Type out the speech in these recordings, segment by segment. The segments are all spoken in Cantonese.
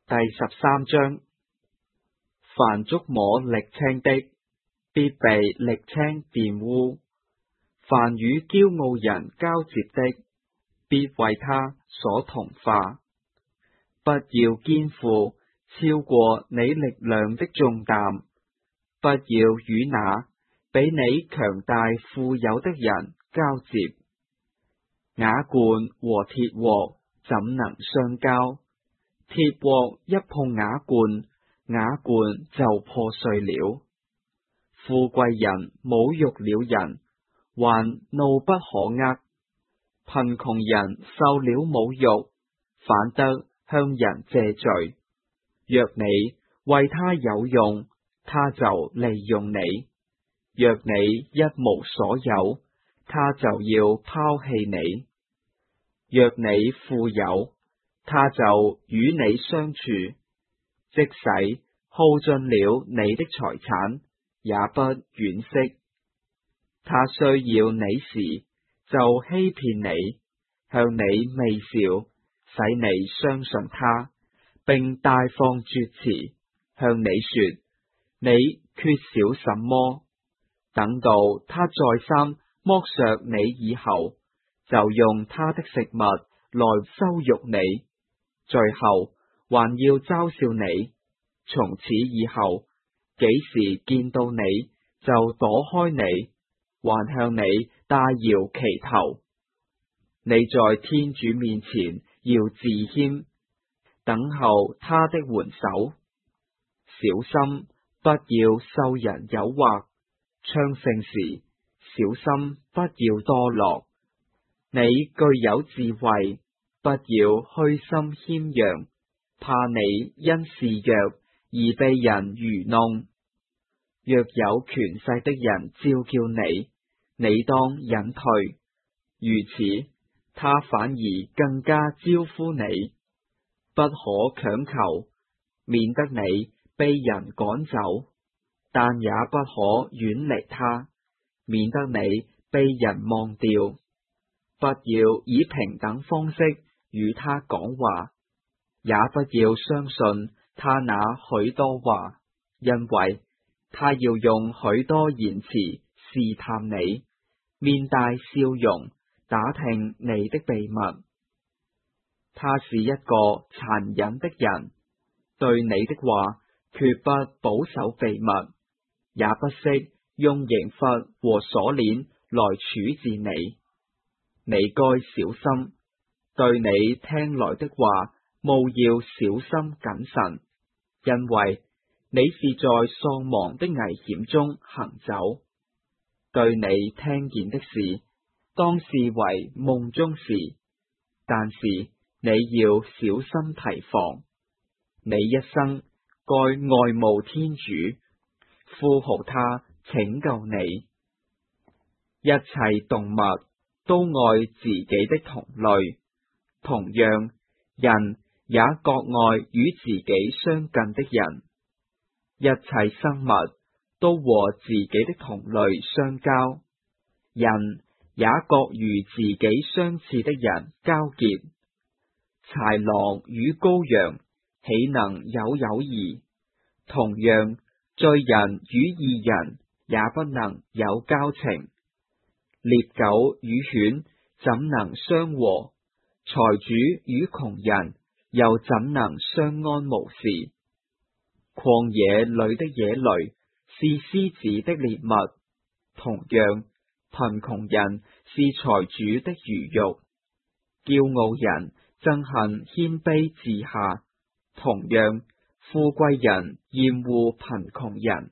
第13章。凡觸摸瀝青的，必被瀝青玷污；凡與驕傲人交接的，必為他所同化。不要肩負超過你力量的重擔，不要與那比你強大富有的人交接。瓦罐和鐵鍋怎能相交？鐵鍋一碰瓦罐，瓦罐就破碎了。富貴人侮辱了人，還怒不可遏；貧窮人受了侮辱，反得向人謝罪。若你為他有用，他就利用你；若你一無所有，他就要拋棄你。若你富有，他就與你相處，即使耗盡了你的財產，也不惋惜。他需要你時，就欺騙你，向你微笑，使你相信他，並大放厥詞，向你說你缺少什麼。等到他再三剝削你以後，就用他的食物來羞辱你，最後還要嘲笑你。從此以後，幾時見到你就躲開你，還向你大搖其頭。你在天主面前要自謙，等候他的援手。小心，不要受人誘惑；昌盛時，小心不要墮落。你具有智慧，不要虛心謙讓，怕你因示弱而被人愚弄。若有權勢的人召叫你，你當隱退，如此，他反而更加招呼你。不可強求，免得你被人趕走，但也不可遠離他，免得你被人忘掉。不要以平等方式與他講話，也不要相信他那許多話，因為他要用許多言辭試探你，面帶笑容打聽你的秘密。他是一個殘忍的人，對你的話決不保守秘密，也不惜用刑罰和鎖鏈來處置你。你該小心，對你聽來的話務要小心謹慎，因為你是在喪亡的危險中行走。對你聽見的事，當視為夢中事，但是你要小心提防。你一生該愛慕天主，呼號他拯救你。一切動物都愛自己的同類，同樣，人也各愛與自己相近的人。一切生物都和自己的同類相交，人也各與自己相似的人交結。豺狼與羔羊豈能有友誼？同樣，罪人與義人也不能有交情。獵狗與犬怎能相和？財主與窮人又怎能相安無事？曠野裏的野驢是獅子的獵物，同樣，貧窮人是財主的魚肉。驕傲人憎恨謙卑自下，同樣，富貴人厭惡貧窮人。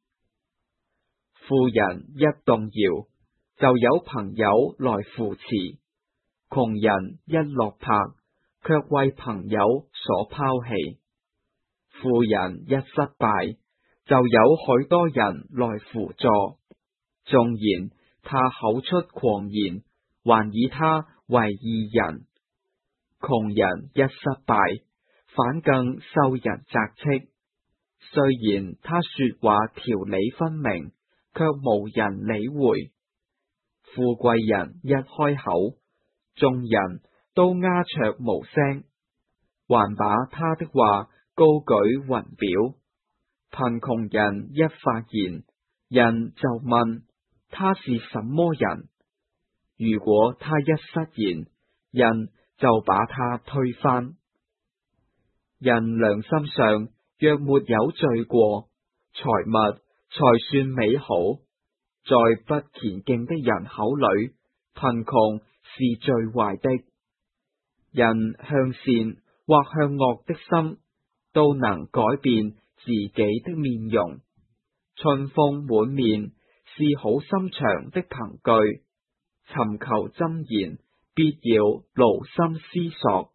富人一動搖，就有朋友來扶持；窮人一落魄，卻為朋友所拋棄。富人一失敗，就有許多人來扶助。縱然他口出狂言，還以他為義人。窮人一失敗，反更受人責斥。雖然他說話條理分明，卻無人理會。富貴人一開口，眾人都鴉雀無聲，還把他的話高舉雲表。貧窮人一發言，人就問他是什麼人。如果他一失言，人就把他推翻。人良心上若沒有罪過，財物才算美好。在不虔敬的人口裏，貧窮是最壞的。人向善或向惡的心，都能改變自己的面容。春風滿面是好心腸的憑據，尋求箴言必要勞心思索。